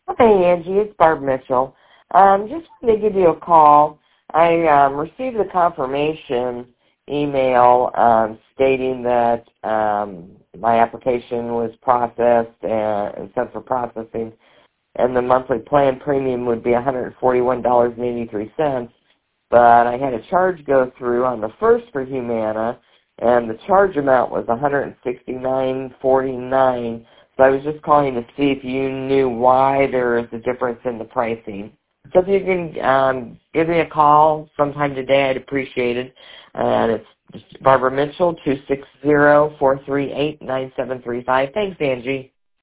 Hey, Angie, it's Barb Mitchell. Just wanted to give you a call. I received a confirmation email stating that my application was processed and sent for processing, and the monthly plan premium would be $141.83. But I had a charge go through on the first for Humana, and the charge amount was $169.49. So I was just calling to see if you knew why there is a difference in the pricing. So if you can give me a call sometime today, I'd appreciate it. And it's Barbara Mitchell, 260-438-9735. Thanks, Angie.